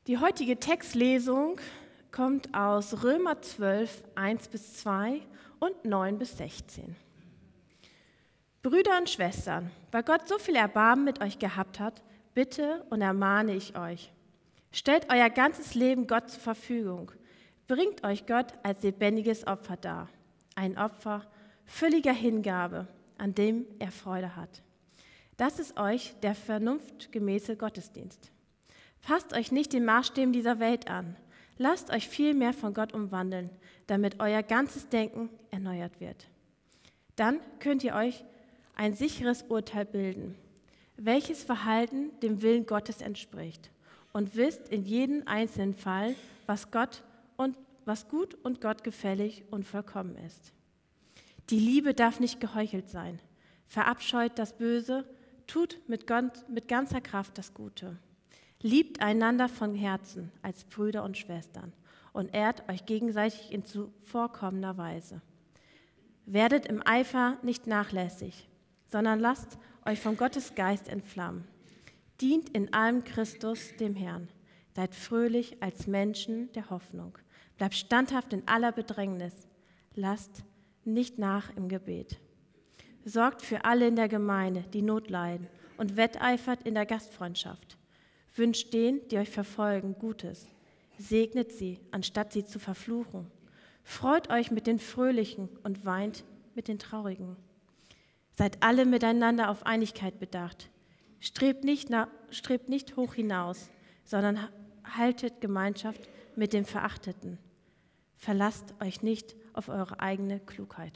Die heutige Textlesung kommt aus Römer 12, 1-2 und 9-16. Brüder und Schwestern, weil Gott so viel Erbarmen mit euch gehabt hat, bitte und ermahne ich euch. Stellt euer ganzes Leben Gott zur Verfügung. Bringt euch Gott als lebendiges Opfer dar. Ein Opfer völliger Hingabe, an dem er Freude hat. Das ist euch der vernunftgemäße Gottesdienst. Passt euch nicht den Maßstäben dieser Welt an. Lasst euch vielmehr von Gott umwandeln, damit euer ganzes Denken erneuert wird. Dann könnt ihr euch ein sicheres Urteil bilden, welches Verhalten dem Willen Gottes entspricht, und wisst in jedem einzelnen Fall, was gut und Gott gefällig und vollkommen ist. Die Liebe darf nicht geheuchelt sein. Verabscheut das Böse, tut mit ganzer Kraft das Gute. Liebt einander von Herzen als Brüder und Schwestern und ehrt euch gegenseitig in zuvorkommender Weise. Werdet im Eifer nicht nachlässig, sondern lasst euch von Gottes Geist entflammen. Dient in allem Christus, dem Herrn. Seid fröhlich als Menschen der Hoffnung. Bleibt standhaft in aller Bedrängnis. Lasst nicht nach im Gebet. Sorgt für alle in der Gemeinde, die Not leiden, und wetteifert in der Gastfreundschaft. Wünscht denen, die euch verfolgen, Gutes. Segnet sie, anstatt sie zu verfluchen. Freut euch mit den Fröhlichen und weint mit den Traurigen. Seid alle miteinander auf Einigkeit bedacht. Strebt nicht hoch hinaus, sondern haltet Gemeinschaft mit den Verachteten. Verlasst euch nicht auf eure eigene Klugheit.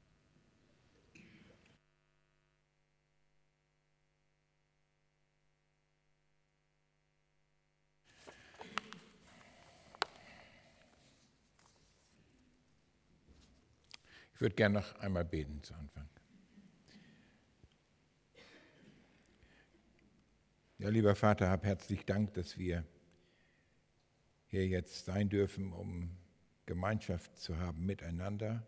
Ich würde gerne noch einmal beten zu Anfang. Ja, lieber Vater, hab herzlich Dank, dass wir hier jetzt sein dürfen, um Gemeinschaft zu haben miteinander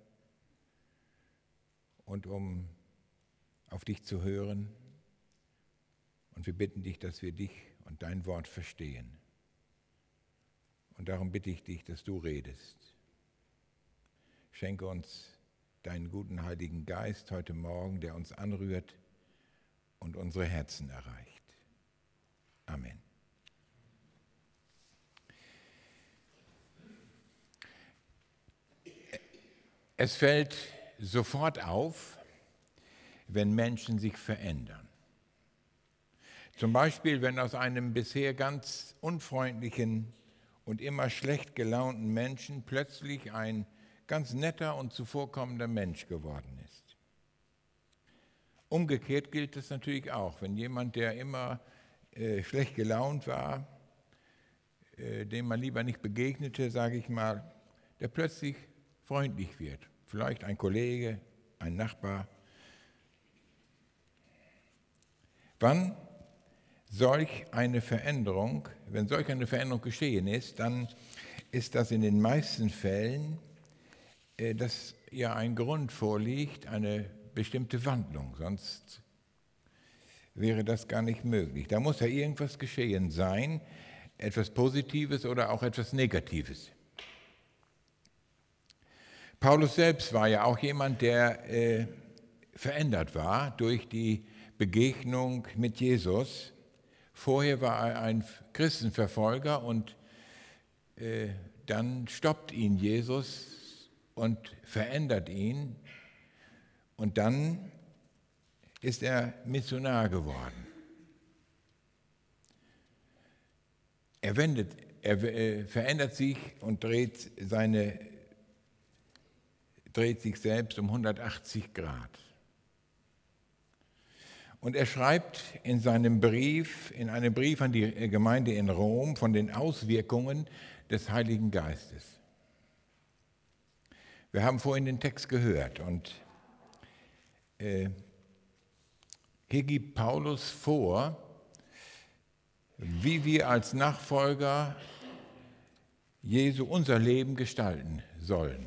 und um auf dich zu hören. Und wir bitten dich, dass wir dich und dein Wort verstehen. Und darum bitte ich dich, dass du redest. Schenke uns deinen guten Heiligen Geist heute Morgen, der uns anrührt und unsere Herzen erreicht. Amen. Es fällt sofort auf, wenn Menschen sich verändern. Zum Beispiel, wenn aus einem bisher ganz unfreundlichen und immer schlecht gelaunten Menschen plötzlich ein ganz netter und zuvorkommender Mensch geworden ist. Umgekehrt gilt es natürlich auch, wenn jemand, der immer schlecht gelaunt war, dem man lieber nicht begegnete, sage ich mal, der plötzlich freundlich wird. Vielleicht ein Kollege, ein Nachbar. Wenn solch eine Veränderung geschehen ist, dann ist das in den meisten Fällen, dass ja ein Grund vorliegt, eine bestimmte Wandlung, sonst wäre das gar nicht möglich. Da muss ja irgendwas geschehen sein, etwas Positives oder auch etwas Negatives. Paulus selbst war ja auch jemand, der verändert war durch die Begegnung mit Jesus. Vorher war er ein Christenverfolger und dann stoppt ihn Jesus und verändert ihn und dann ist er Missionar geworden. Er verändert sich und dreht sich selbst um 180 Grad. Und er schreibt in einem Brief an die Gemeinde in Rom von den Auswirkungen des Heiligen Geistes. Wir haben vorhin den Text gehört und hier gibt Paulus vor, wie wir als Nachfolger Jesu unser Leben gestalten sollen.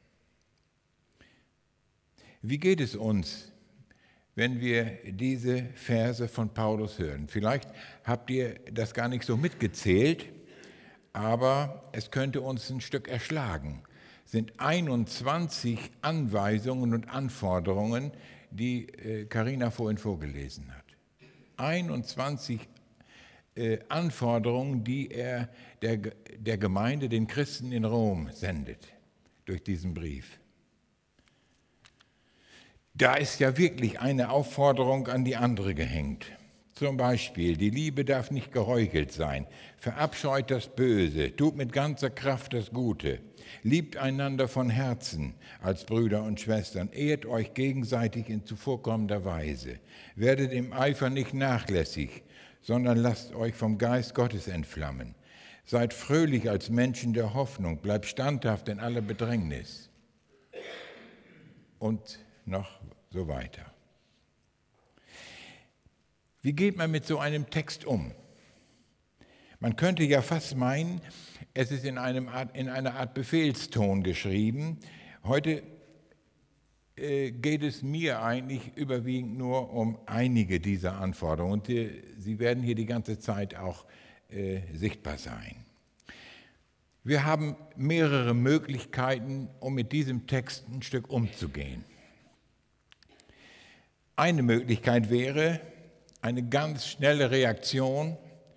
Wie geht es uns, wenn wir diese Verse von Paulus hören? Vielleicht habt ihr das gar nicht so mitgezählt, aber es könnte uns ein Stück erschlagen. Es sind 21 Anweisungen und Anforderungen, die Carina vorhin vorgelesen hat. 21 Anforderungen, die er der Gemeinde, den Christen in Rom sendet durch diesen Brief. Da ist ja wirklich eine Aufforderung an die andere gehängt. Zum Beispiel, die Liebe darf nicht geheuchelt sein, verabscheut das Böse, tut mit ganzer Kraft das Gute, liebt einander von Herzen als Brüder und Schwestern, ehrt euch gegenseitig in zuvorkommender Weise, werdet im Eifer nicht nachlässig, sondern lasst euch vom Geist Gottes entflammen. Seid fröhlich als Menschen der Hoffnung, bleibt standhaft in aller Bedrängnis. Und noch so weiter. Wie geht man mit so einem Text um? Man könnte ja fast meinen, es ist in einer Art Befehlston geschrieben. Heute geht es mir eigentlich überwiegend nur um einige dieser Anforderungen. Und sie werden hier die ganze Zeit auch sichtbar sein. Wir haben mehrere Möglichkeiten, um mit diesem Text ein Stück umzugehen. Eine Möglichkeit wäre eine ganz schnelle Reaktion.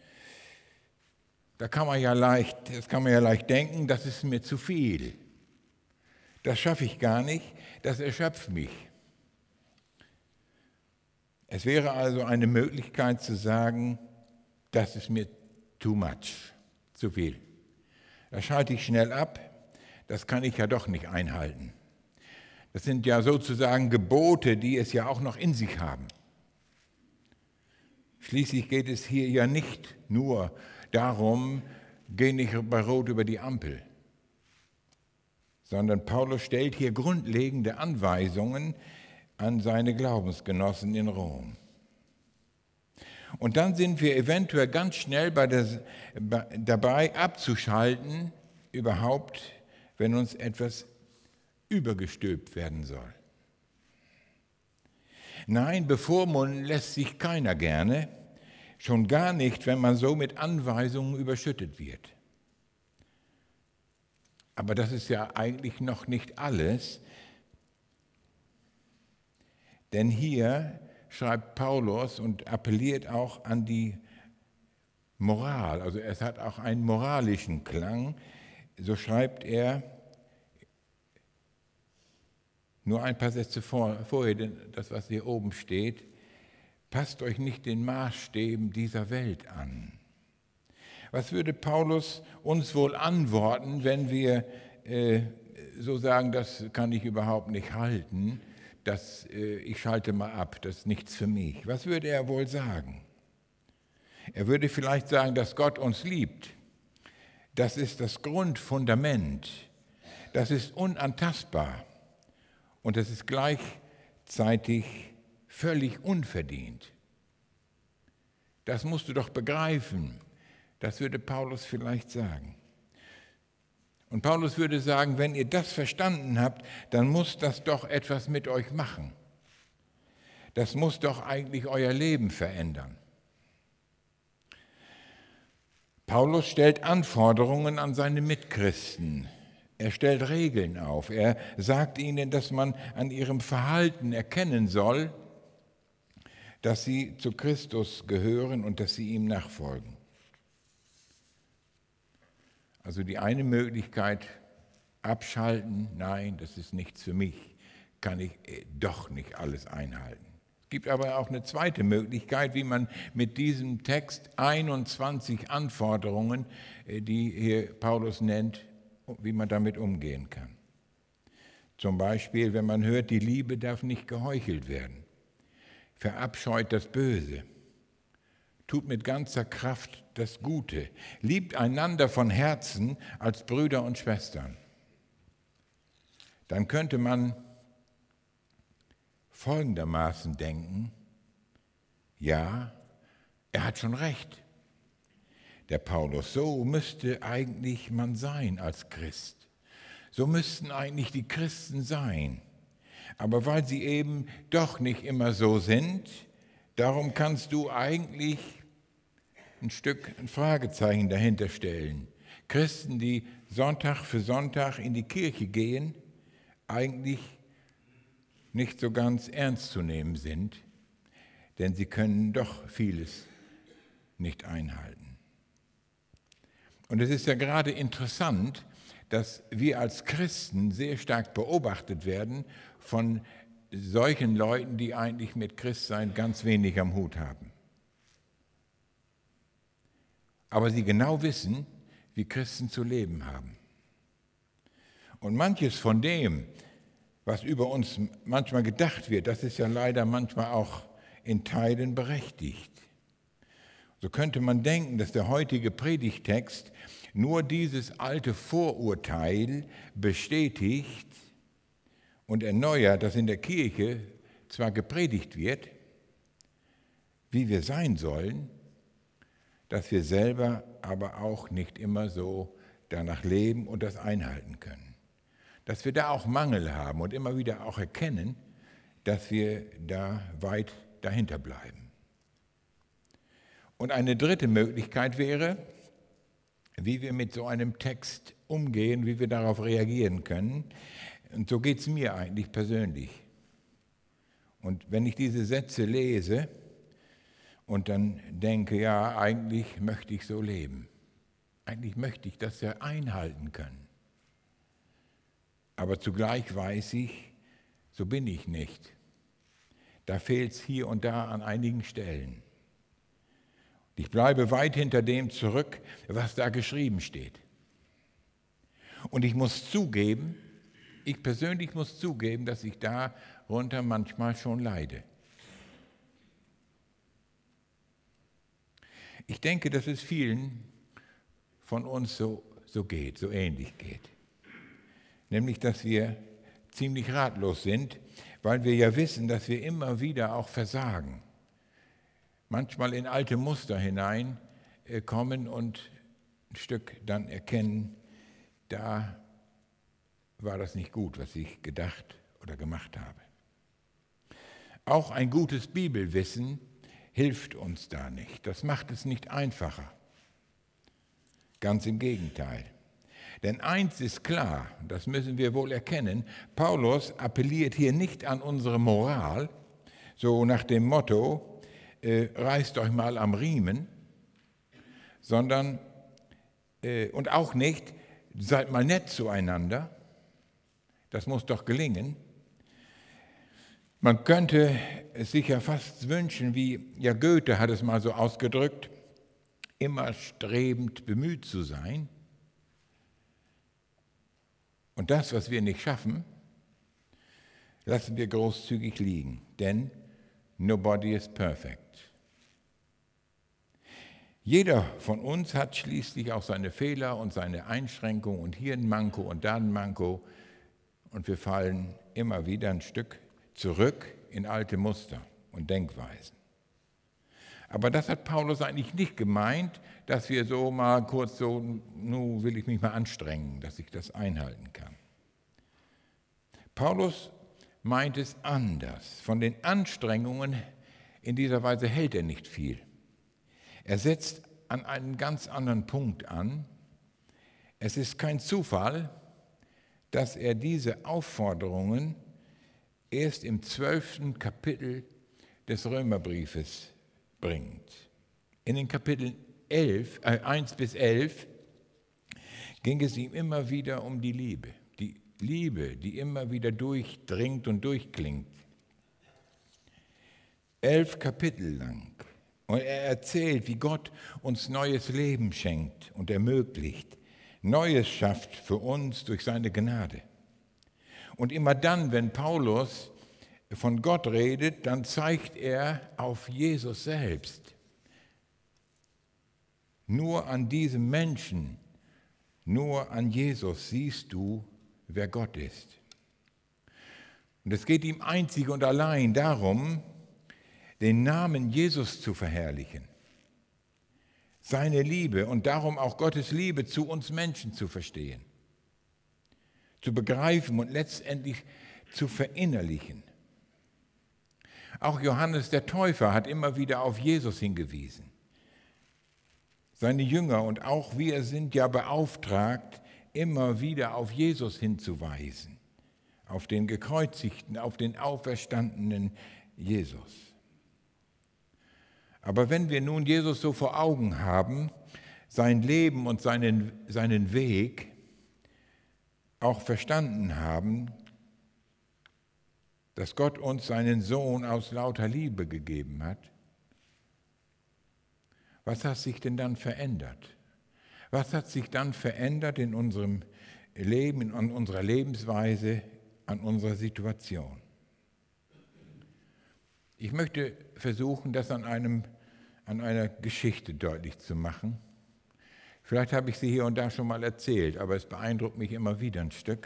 Das kann man ja leicht denken, das ist mir zu viel. Das schaffe ich gar nicht, das erschöpft mich. Es wäre also eine Möglichkeit zu sagen, das ist mir too much, zu viel. Das schalte ich schnell ab, das kann ich ja doch nicht einhalten. Das sind ja sozusagen Gebote, die es ja auch noch in sich haben. Schließlich geht es hier ja nicht nur darum, geh nicht bei Rot über die Ampel, sondern Paulus stellt hier grundlegende Anweisungen an seine Glaubensgenossen in Rom. Und dann sind wir eventuell ganz schnell dabei abzuschalten, überhaupt, wenn uns etwas übergestülpt werden soll. Nein, bevormunden lässt sich keiner gerne, schon gar nicht, wenn man so mit Anweisungen überschüttet wird. Aber das ist ja eigentlich noch nicht alles, denn hier schreibt Paulus und appelliert auch an die Moral, also es hat auch einen moralischen Klang, so schreibt er, nur ein paar Sätze vorher, das, was hier oben steht, passt euch nicht den Maßstäben dieser Welt an. Was würde Paulus uns wohl antworten, wenn wir so sagen, das kann ich überhaupt nicht halten, ich schalte mal ab, das ist nichts für mich. Was würde er wohl sagen? Er würde vielleicht sagen, dass Gott uns liebt. Das ist das Grundfundament. Das ist unantastbar. Und das ist gleichzeitig völlig unverdient. Das musst du doch begreifen. Das würde Paulus vielleicht sagen. Und Paulus würde sagen, wenn ihr das verstanden habt, dann muss das doch etwas mit euch machen. Das muss doch eigentlich euer Leben verändern. Paulus stellt Anforderungen an seine Mitchristen. Er stellt Regeln auf. Er sagt ihnen, dass man an ihrem Verhalten erkennen soll, dass sie zu Christus gehören und dass sie ihm nachfolgen. Also die eine Möglichkeit, abschalten, nein, das ist nichts für mich, kann ich doch nicht alles einhalten. Es gibt aber auch eine zweite Möglichkeit, wie man mit diesem Text 21 Anforderungen, die hier Paulus nennt, wie man damit umgehen kann. Zum Beispiel, wenn man hört, die Liebe darf nicht geheuchelt werden, verabscheut das Böse, tut mit ganzer Kraft das Gute, liebt einander von Herzen als Brüder und Schwestern. Dann könnte man folgendermaßen denken, ja, er hat schon recht. Der Paulus, so müsste eigentlich man sein als Christ. So müssten eigentlich die Christen sein. Aber weil sie eben doch nicht immer so sind, darum kannst du eigentlich ein Fragezeichen dahinter stellen. Christen, die Sonntag für Sonntag in die Kirche gehen, eigentlich nicht so ganz ernst zu nehmen sind, denn sie können doch vieles nicht einhalten. Und es ist ja gerade interessant, dass wir als Christen sehr stark beobachtet werden von solchen Leuten, die eigentlich mit Christsein ganz wenig am Hut haben. Aber sie genau wissen, wie Christen zu leben haben. Und manches von dem, was über uns manchmal gedacht wird, das ist ja leider manchmal auch in Teilen berechtigt. So könnte man denken, dass der heutige Predigtext nur dieses alte Vorurteil bestätigt und erneuert, dass in der Kirche zwar gepredigt wird, wie wir sein sollen, dass wir selber aber auch nicht immer so danach leben und das einhalten können. Dass wir da auch Mangel haben und immer wieder auch erkennen, dass wir da weit dahinter bleiben. Und eine dritte Möglichkeit wäre, wie wir mit so einem Text umgehen, wie wir darauf reagieren können. Und so geht es mir eigentlich persönlich. Und wenn ich diese Sätze lese und dann denke, ja, eigentlich möchte ich so leben. Eigentlich möchte ich das ja einhalten können. Aber zugleich weiß ich, so bin ich nicht. Da fehlt es hier und da an einigen Stellen. Ich bleibe weit hinter dem zurück, was da geschrieben steht. Und ich muss zugeben, ich persönlich muss zugeben, dass ich darunter manchmal schon leide. Ich denke, dass es vielen von uns so geht, so ähnlich geht. Nämlich, dass wir ziemlich ratlos sind, weil wir ja wissen, dass wir immer wieder auch versagen. Manchmal in alte Muster hineinkommen und ein Stück dann erkennen, da war das nicht gut, was ich gedacht oder gemacht habe. Auch ein gutes Bibelwissen hilft uns da nicht. Das macht es nicht einfacher. Ganz im Gegenteil. Denn eins ist klar, das müssen wir wohl erkennen, Paulus appelliert hier nicht an unsere Moral, so nach dem Motto, reißt euch mal am Riemen, sondern, und auch nicht, seid mal nett zueinander, das muss doch gelingen. Man könnte es sich ja fast wünschen, wie ja Goethe hat es mal so ausgedrückt, immer strebend bemüht zu sein. Und das, was wir nicht schaffen, lassen wir großzügig liegen, denn nobody is perfect. Jeder von uns hat schließlich auch seine Fehler und seine Einschränkungen und hier ein Manko und da ein Manko und wir fallen immer wieder ein Stück zurück in alte Muster und Denkweisen. Aber das hat Paulus eigentlich nicht gemeint, dass wir so mal kurz so, nun will ich mich mal anstrengen, dass ich das einhalten kann. Paulus meint es anders. Von den Anstrengungen in dieser Weise hält er nicht viel. Er setzt an einen ganz anderen Punkt an. Es ist kein Zufall, dass er diese Aufforderungen erst im 12. Kapitel des Römerbriefes bringt. In den Kapiteln 1 bis 11 ging es ihm immer wieder um die Liebe. Die Liebe, die immer wieder durchdringt und durchklingt. 11 Kapitel lang. Und er erzählt, wie Gott uns neues Leben schenkt und ermöglicht, Neues schafft für uns durch seine Gnade. Und immer dann, wenn Paulus von Gott redet, dann zeigt er auf Jesus selbst. Nur an diesem Menschen, nur an Jesus siehst du, wer Gott ist. Und es geht ihm einzig und allein darum, den Namen Jesus zu verherrlichen, seine Liebe und darum auch Gottes Liebe zu uns Menschen zu verstehen, zu begreifen und letztendlich zu verinnerlichen. Auch Johannes der Täufer hat immer wieder auf Jesus hingewiesen. Seine Jünger und auch wir sind ja beauftragt, immer wieder auf Jesus hinzuweisen, auf den gekreuzigten, auf den auferstandenen Jesus. Aber wenn wir nun Jesus so vor Augen haben, sein Leben und seinen Weg auch verstanden haben, dass Gott uns seinen Sohn aus lauter Liebe gegeben hat, was hat sich denn dann verändert? Was hat sich dann verändert in unserem Leben, an unserer Lebensweise, an unserer Situation? Ich möchte versuchen, das an einer Geschichte deutlich zu machen. Vielleicht habe ich sie hier und da schon mal erzählt, aber es beeindruckt mich immer wieder ein Stück.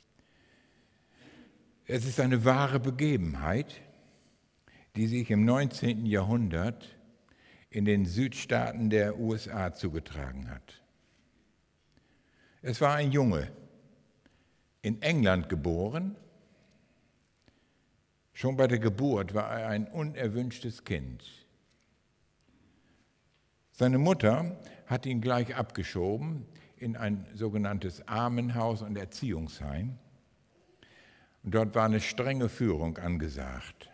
Es ist eine wahre Begebenheit, die sich im 19. Jahrhundert in den Südstaaten der USA zugetragen hat. Es war ein Junge, in England geboren. Schon bei der Geburt war er ein unerwünschtes Kind. Seine Mutter hat ihn gleich abgeschoben in ein sogenanntes Armenhaus und Erziehungsheim. Und dort war eine strenge Führung angesagt.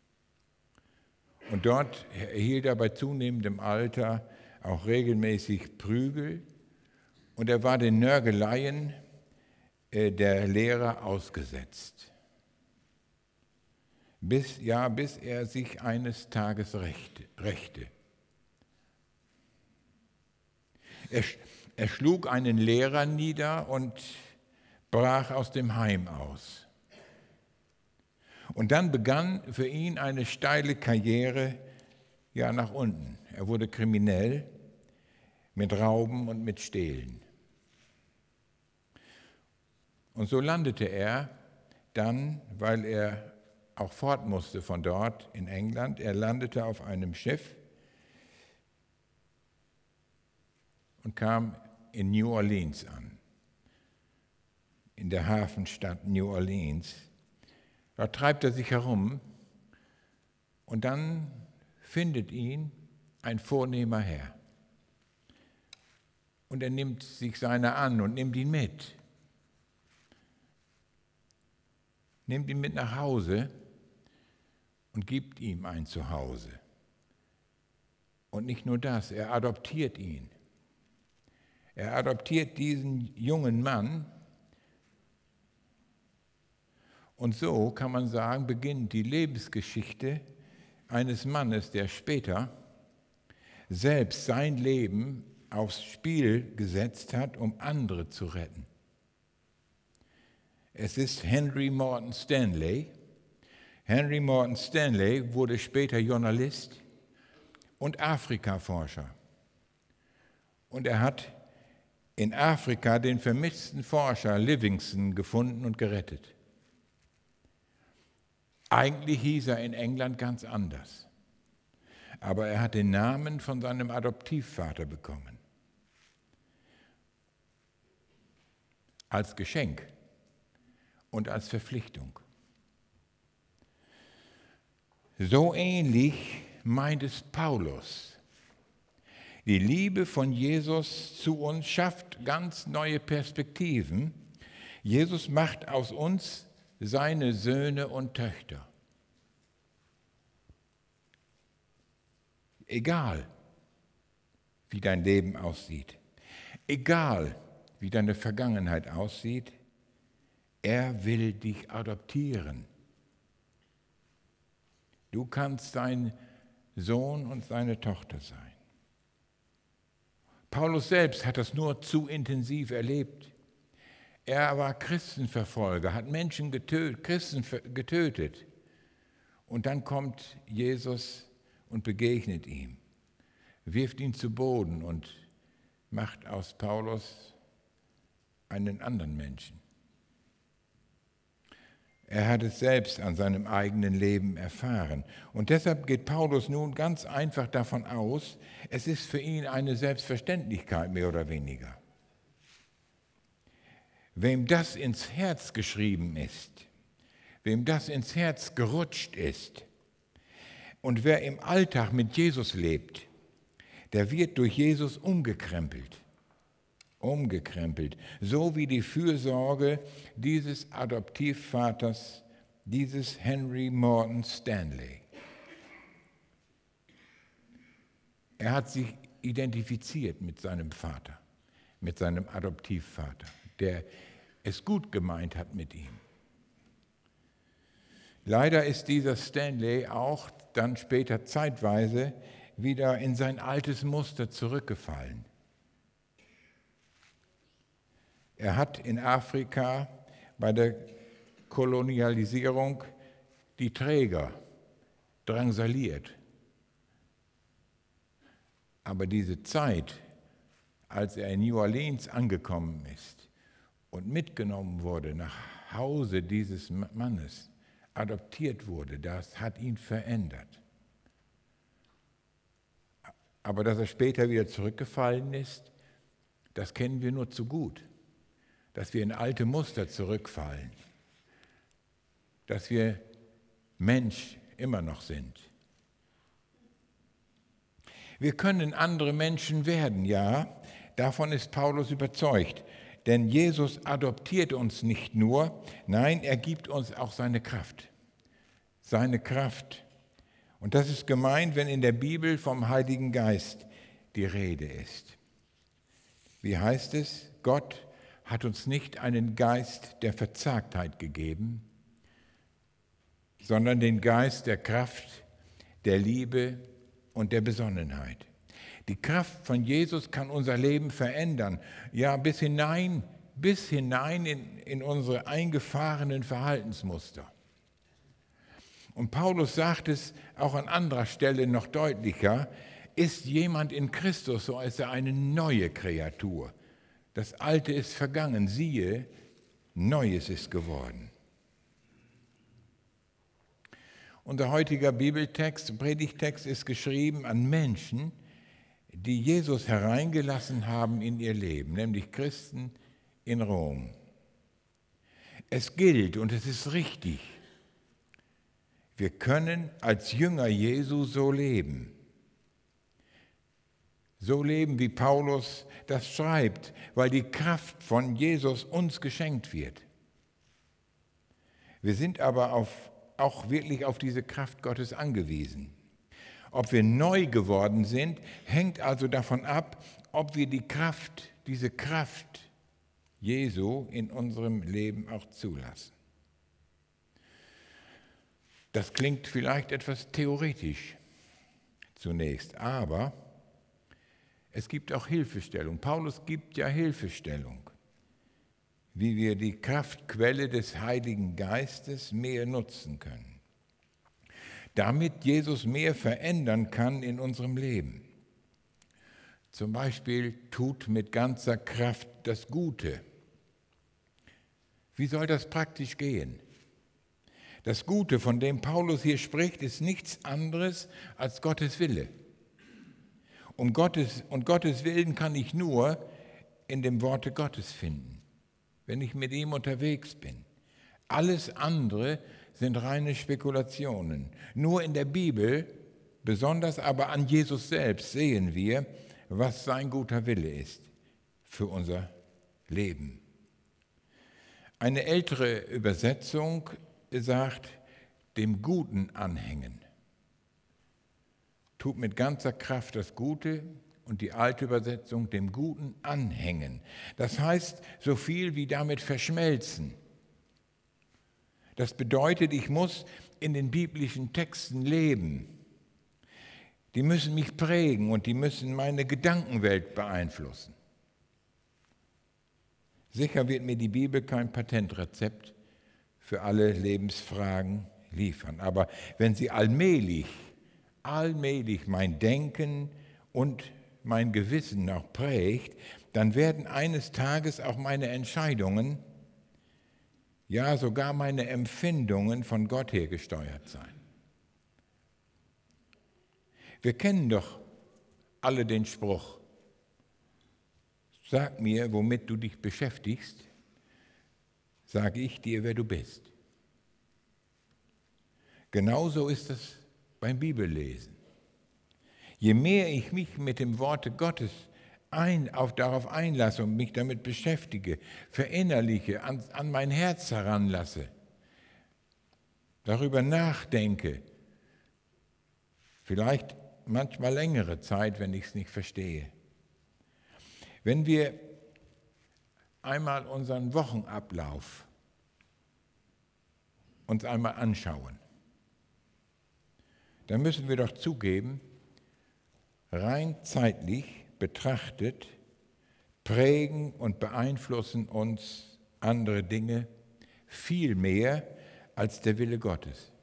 Und dort erhielt er bei zunehmendem Alter auch regelmäßig Prügel und er war den Nörgeleien der Lehrer ausgesetzt. Bis er sich eines Tages rächte. Er schlug einen Lehrer nieder und brach aus dem Heim aus. Und dann begann für ihn eine steile Karriere nach unten. Er wurde kriminell mit Rauben und mit Stehlen. Und so landete er dann, weil er auch fort musste von dort in England, er landete auf einem Schiff und kam in New Orleans an, in der Hafenstadt New Orleans. Dort treibt er sich herum und dann findet ihn ein vornehmer Herr. Und er nimmt sich seiner an und nimmt ihn mit. Nimmt ihn mit nach Hause und gibt ihm ein Zuhause. Und nicht nur das, er adoptiert ihn. Er adoptiert diesen jungen Mann. Und so kann man sagen, beginnt die Lebensgeschichte eines Mannes, der später selbst sein Leben aufs Spiel gesetzt hat, um andere zu retten. Es ist Henry Morton Stanley. Henry Morton Stanley wurde später Journalist und Afrikaforscher. Und er hat in Afrika den vermissten Forscher Livingstone gefunden und gerettet. Eigentlich hieß er in England ganz anders, aber er hat den Namen von seinem Adoptivvater bekommen. Als Geschenk und als Verpflichtung. So ähnlich meint es Paulus. Die Liebe von Jesus zu uns schafft ganz neue Perspektiven. Jesus macht aus uns seine Söhne und Töchter. Egal, wie dein Leben aussieht, egal, wie deine Vergangenheit aussieht, er will dich adoptieren. Du kannst sein Sohn und seine Tochter sein. Paulus selbst hat das nur zu intensiv erlebt. Er war Christenverfolger, hat Menschen getötet, Christen getötet. Und dann kommt Jesus und begegnet ihm, wirft ihn zu Boden und macht aus Paulus einen anderen Menschen. Er hat es selbst an seinem eigenen Leben erfahren. Und deshalb geht Paulus nun ganz einfach davon aus, es ist für ihn eine Selbstverständlichkeit, mehr oder weniger. Wem das ins Herz geschrieben ist, wem das ins Herz gerutscht ist und wer im Alltag mit Jesus lebt, der wird durch Jesus umgekrempelt. Umgekrempelt. So wie die Fürsorge dieses Adoptivvaters, dieses Henry Morton Stanley. Er hat sich identifiziert mit seinem Vater, mit seinem Adoptivvater, der es gut gemeint hat mit ihm. Leider ist dieser Stanley auch dann später zeitweise wieder in sein altes Muster zurückgefallen. Er hat in Afrika bei der Kolonialisierung die Träger drangsaliert. Aber diese Zeit, als er in New Orleans angekommen ist und mitgenommen wurde nach Hause dieses Mannes, adoptiert wurde, das hat ihn verändert. Aber dass er später wieder zurückgefallen ist, das kennen wir nur zu gut. Dass wir in alte Muster zurückfallen. Dass wir Mensch immer noch sind. Wir können andere Menschen werden, ja, davon ist Paulus überzeugt. Denn Jesus adoptiert uns nicht nur, nein, er gibt uns auch seine Kraft. Seine Kraft. Und das ist gemeint, wenn in der Bibel vom Heiligen Geist die Rede ist. Wie heißt es? Gott hat uns nicht einen Geist der Verzagtheit gegeben, sondern den Geist der Kraft, der Liebe und der Besonnenheit. Die Kraft von Jesus kann unser Leben verändern, ja bis hinein in unsere eingefahrenen Verhaltensmuster. Und Paulus sagt es auch an anderer Stelle noch deutlicher, ist jemand in Christus, so ist er eine neue Kreatur. Das Alte ist vergangen, siehe, Neues ist geworden. Unser heutiger Bibeltext, Predigtext ist geschrieben an Menschen, die Jesus hereingelassen haben in ihr Leben, nämlich Christen in Rom. Es gilt und es ist richtig, wir können als Jünger Jesu so leben. So leben, wie Paulus das schreibt, weil die Kraft von Jesus uns geschenkt wird. Wir sind aber auch wirklich auf diese Kraft Gottes angewiesen. Ob wir neu geworden sind, hängt also davon ab, ob wir diese Kraft Jesu in unserem Leben auch zulassen. Das klingt vielleicht etwas theoretisch zunächst, aber es gibt auch Hilfestellung. Paulus gibt ja Hilfestellung, wie wir die Kraftquelle des Heiligen Geistes mehr nutzen können, damit Jesus mehr verändern kann in unserem Leben. Zum Beispiel tut mit ganzer Kraft das Gute. Wie soll das praktisch gehen? Das Gute, von dem Paulus hier spricht, ist nichts anderes als Gottes Wille. Und Gottes Willen kann ich nur in dem Worte Gottes finden, wenn ich mit ihm unterwegs bin. Alles andere sind reine Spekulationen. Nur in der Bibel, besonders aber an Jesus selbst, sehen wir, was sein guter Wille ist für unser Leben. Eine ältere Übersetzung sagt, dem Guten anhängen. Tut mit ganzer Kraft das Gute und die alte Übersetzung dem Guten anhängen. Das heißt, so viel wie damit verschmelzen. Das bedeutet, ich muss in den biblischen Texten leben. Die müssen mich prägen und die müssen meine Gedankenwelt beeinflussen. Sicher wird mir die Bibel kein Patentrezept für alle Lebensfragen liefern. Aber wenn sie allmählich mein Denken und mein Gewissen noch prägt, dann werden eines Tages auch meine Entscheidungen, ja sogar meine Empfindungen von Gott her gesteuert sein. Wir kennen doch alle den Spruch, sag mir, womit du dich beschäftigst, sage ich dir, wer du bist. Genauso ist es beim Bibellesen. Je mehr ich mich mit dem Worte Gottes darauf einlasse und mich damit beschäftige, verinnerliche, an mein Herz heranlasse, darüber nachdenke, vielleicht manchmal längere Zeit, wenn ich es nicht verstehe. Wenn wir einmal unseren Wochenablauf uns einmal anschauen, dann müssen wir doch zugeben, rein zeitlich betrachtet prägen und beeinflussen uns andere Dinge viel mehr als der Wille Gottes.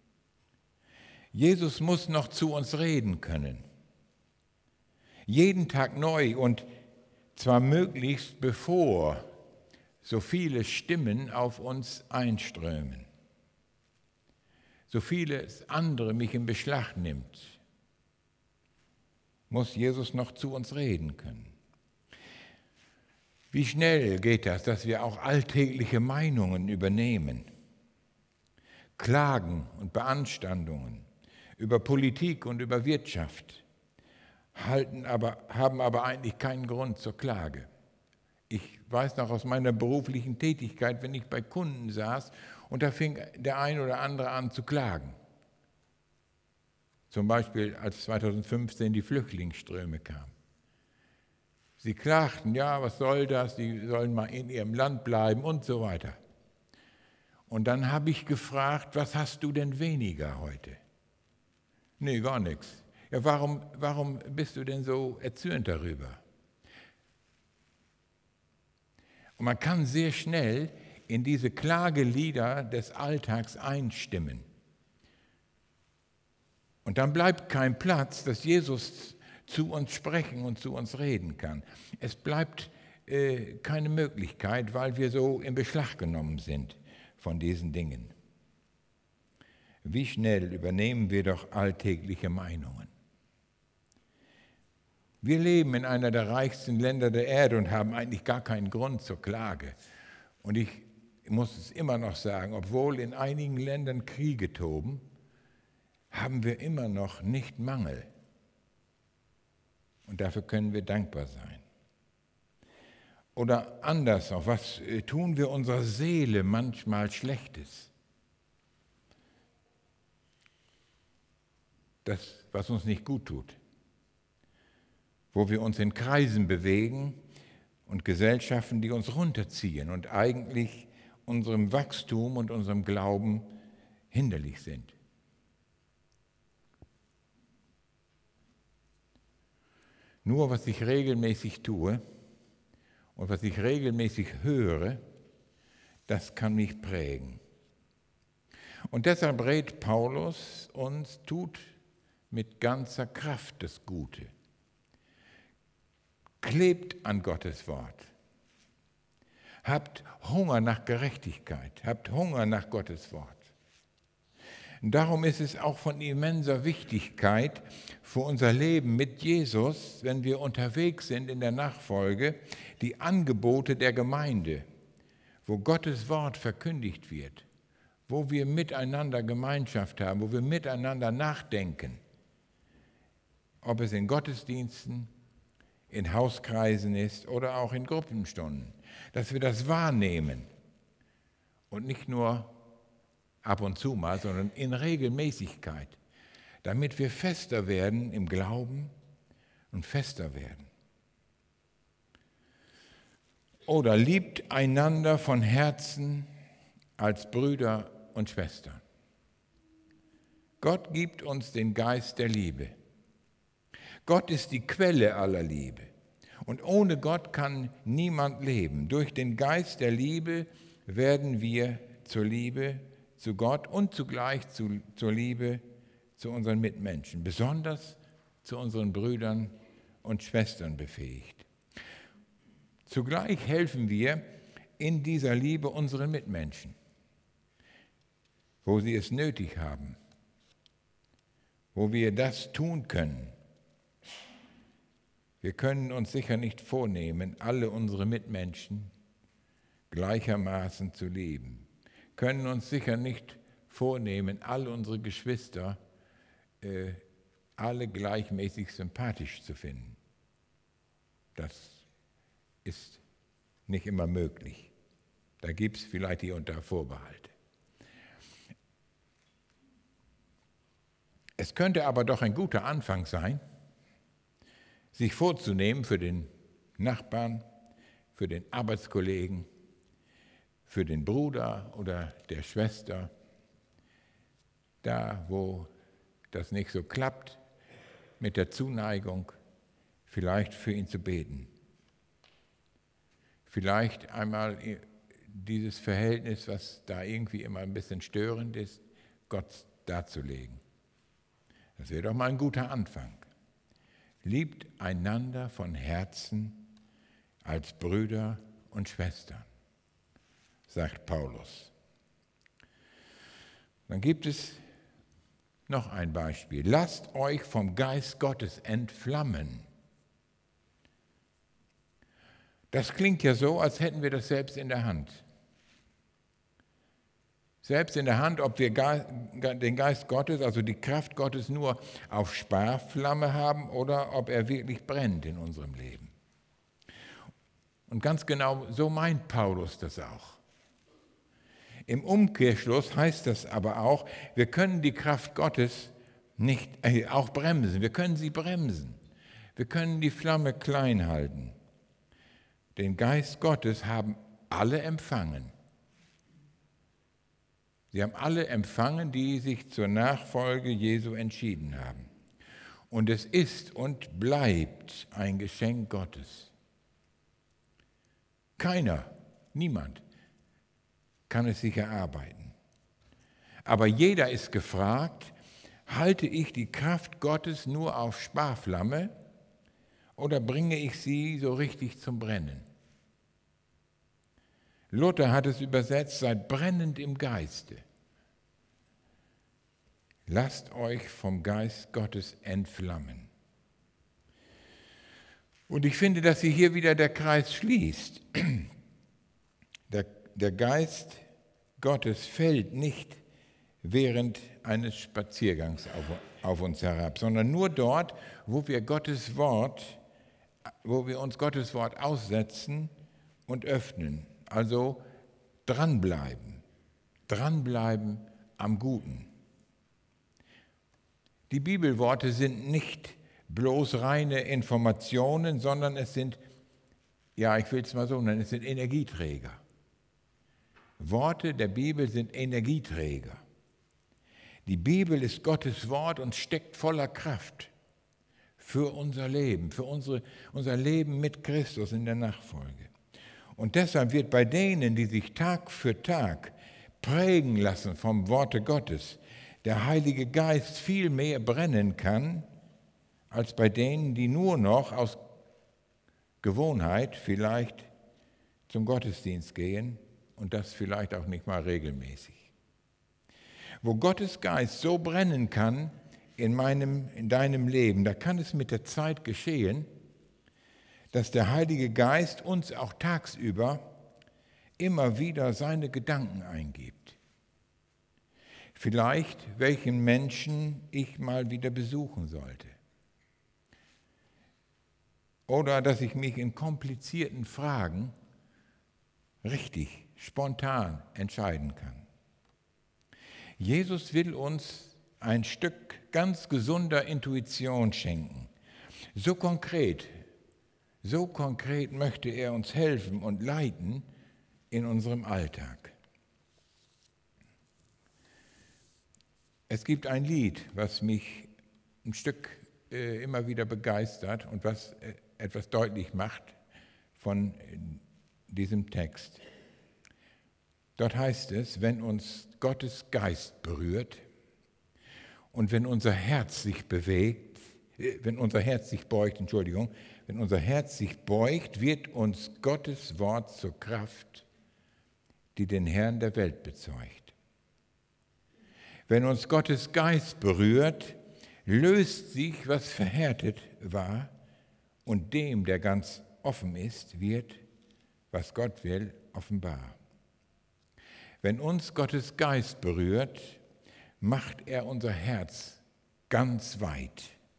Jesus muss noch zu uns reden können. Jeden Tag neu und zwar möglichst bevor so viele Stimmen auf uns einströmen, so vieles andere mich in Beschlag nimmt, muss Jesus noch zu uns reden können. Wie schnell geht das, dass wir auch alltägliche Meinungen übernehmen, Klagen und Beanstandungen über Politik und über Wirtschaft, haben aber eigentlich keinen Grund zur Klage. Ich weiß noch aus meiner beruflichen Tätigkeit, wenn ich bei Kunden saß und da fing der ein oder andere an zu klagen. Zum Beispiel, als 2015 die Flüchtlingsströme kamen. Sie klagten, ja, was soll das, die sollen mal in ihrem Land bleiben und so weiter. Und dann habe ich gefragt, was hast du denn weniger heute? Nee, gar nichts. Ja, warum bist du denn so erzürnt darüber? Und man kann sehr schnell in diese Klagelieder des Alltags einstimmen. Und dann bleibt kein Platz, dass Jesus zu uns sprechen und zu uns reden kann. Es bleibt keine Möglichkeit, weil wir so in Beschlag genommen sind von diesen Dingen. Wie schnell übernehmen wir doch alltägliche Meinungen. Wir leben in einer der reichsten Länder der Erde und haben eigentlich gar keinen Grund zur Klage. Und ich muss es immer noch sagen, obwohl in einigen Ländern Kriege toben, haben wir immer noch nicht Mangel. Und dafür können wir dankbar sein. Oder anders noch, was tun wir unserer Seele manchmal Schlechtes? Das, was uns nicht gut tut. Wo wir uns in Kreisen bewegen und Gesellschaften, die uns runterziehen und eigentlich unserem Wachstum und unserem Glauben hinderlich sind. Nur was ich regelmäßig tue und was ich regelmäßig höre, das kann mich prägen. Und deshalb rät Paulus uns, tut mit ganzer Kraft das Gute. Klebt an Gottes Wort. Habt Hunger nach Gerechtigkeit, habt Hunger nach Gottes Wort. Und darum ist es auch von immenser Wichtigkeit für unser Leben mit Jesus, wenn wir unterwegs sind in der Nachfolge, die Angebote der Gemeinde, wo Gottes Wort verkündigt wird, wo wir miteinander Gemeinschaft haben, wo wir miteinander nachdenken, ob es in Gottesdiensten, in Hauskreisen ist oder auch in Gruppenstunden, dass wir das wahrnehmen und nicht nur ab und zu mal, sondern in Regelmäßigkeit, damit wir fester werden im Glauben und fester werden. Oder liebt einander von Herzen als Brüder und Schwestern. Gott gibt uns den Geist der Liebe. Gott ist die Quelle aller Liebe. Und ohne Gott kann niemand leben. Durch den Geist der Liebe werden wir zur Liebe zu Gott und zugleich zur Liebe zu unseren Mitmenschen, besonders zu unseren Brüdern und Schwestern befähigt. Zugleich helfen wir in dieser Liebe unseren Mitmenschen, wo sie es nötig haben, wo wir das tun können. Wir können uns sicher nicht vornehmen, alle unsere Mitmenschen gleichermaßen zu lieben. Können uns sicher nicht vornehmen, all unsere Geschwister alle gleichmäßig sympathisch zu finden. Das ist nicht immer möglich. Da gibt es vielleicht hier und da Vorbehalte. Es könnte aber doch ein guter Anfang sein, sich vorzunehmen für den Nachbarn, für den Arbeitskollegen, für den Bruder oder der Schwester, da wo das nicht so klappt mit der Zuneigung, vielleicht für ihn zu beten. Vielleicht einmal dieses Verhältnis, was da irgendwie immer ein bisschen störend ist, Gott darzulegen. Das wäre doch mal ein guter Anfang. Liebt einander von Herzen als Brüder und Schwestern, sagt Paulus. Dann gibt es noch ein Beispiel. Lasst euch vom Geist Gottes entflammen. Das klingt ja so, als hätten wir das selbst in der Hand. Selbst in der Hand, ob wir den Geist Gottes, also die Kraft Gottes, nur auf Sparflamme haben oder ob er wirklich brennt in unserem Leben. Und ganz genau so meint Paulus das auch. Im Umkehrschluss heißt das aber auch, wir können die Kraft Gottes nicht auch bremsen. Wir können sie bremsen. Wir können die Flamme klein halten. Den Geist Gottes haben alle empfangen. Sie haben alle empfangen, die sich zur Nachfolge Jesu entschieden haben. Und es ist und bleibt ein Geschenk Gottes. Keiner, niemand kann es sich erarbeiten. Aber jeder ist gefragt, halte ich die Kraft Gottes nur auf Sparflamme oder bringe ich sie so richtig zum Brennen? Luther hat es übersetzt, seid brennend im Geiste. Lasst euch vom Geist Gottes entflammen. Und ich finde, dass sich hier wieder der Kreis schließt. Der Geist Gottes fällt nicht während eines Spaziergangs auf uns herab, sondern nur dort, wo wir uns Gottes Wort aussetzen und öffnen. Also dranbleiben am Guten. Die Bibelworte sind nicht bloß reine Informationen, sondern es sind, ja, ich will es mal so nennen, es sind Energieträger. Worte der Bibel sind Energieträger. Die Bibel ist Gottes Wort und steckt voller Kraft für unser Leben, für unser Leben mit Christus in der Nachfolge. Und deshalb wird bei denen, die sich Tag für Tag prägen lassen vom Worte Gottes, der Heilige Geist viel mehr brennen kann, als bei denen, die nur noch aus Gewohnheit vielleicht zum Gottesdienst gehen und das vielleicht auch nicht mal regelmäßig. Wo Gottes Geist so brennen kann in deinem Leben, da kann es mit der Zeit geschehen, dass der Heilige Geist uns auch tagsüber immer wieder seine Gedanken eingibt. Vielleicht, welchen Menschen ich mal wieder besuchen sollte. Oder dass ich mich in komplizierten Fragen richtig, spontan entscheiden kann. Jesus will uns ein Stück ganz gesunder Intuition schenken. So konkret möchte er uns helfen und leiten in unserem Alltag. Es gibt ein Lied, was mich ein Stück immer wieder begeistert und was etwas deutlich macht von diesem Text. Dort heißt es, wenn uns Gottes Geist berührt und wenn unser Herz sich beugt, wenn unser Herz sich beugt, wird uns Gottes Wort zur Kraft, die den Herrn der Welt bezeugt. Wenn uns Gottes Geist berührt, löst sich, was verhärtet war, und dem, der ganz offen ist, wird, was Gott will, offenbar. Wenn uns Gottes Geist berührt, macht er unser Herz ganz weit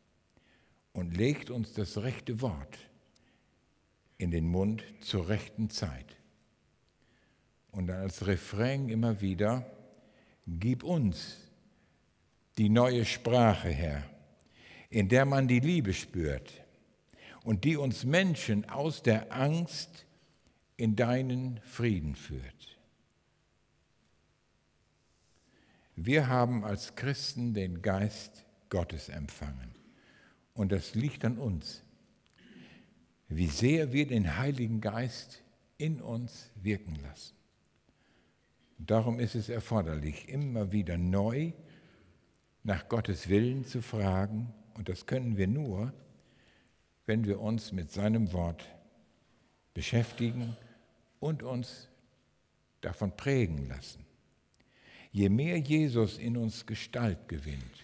und legt uns das rechte Wort in den Mund zur rechten Zeit. Und dann als Refrain immer wieder: Gib uns die neue Sprache, Herr, in der man die Liebe spürt und die uns Menschen aus der Angst in deinen Frieden führt. Wir haben als Christen den Geist Gottes empfangen. Und das liegt an uns, wie sehr wir den Heiligen Geist in uns wirken lassen. Und darum ist es erforderlich, immer wieder neu nach Gottes Willen zu fragen. Und das können wir nur, wenn wir uns mit seinem Wort beschäftigen und uns davon prägen lassen. Je mehr Jesus in uns Gestalt gewinnt,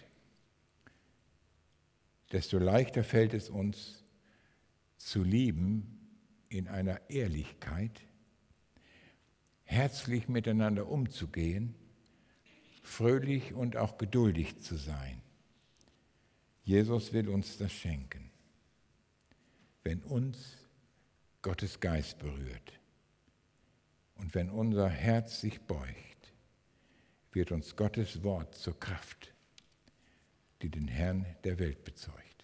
desto leichter fällt es uns zu lieben in einer Ehrlichkeit, herzlich miteinander umzugehen, fröhlich und auch geduldig zu sein. Jesus will uns das schenken, wenn uns Gottes Geist berührt und wenn unser Herz sich beugt, wird uns Gottes Wort zur Kraft, die den Herrn der Welt bezeugt.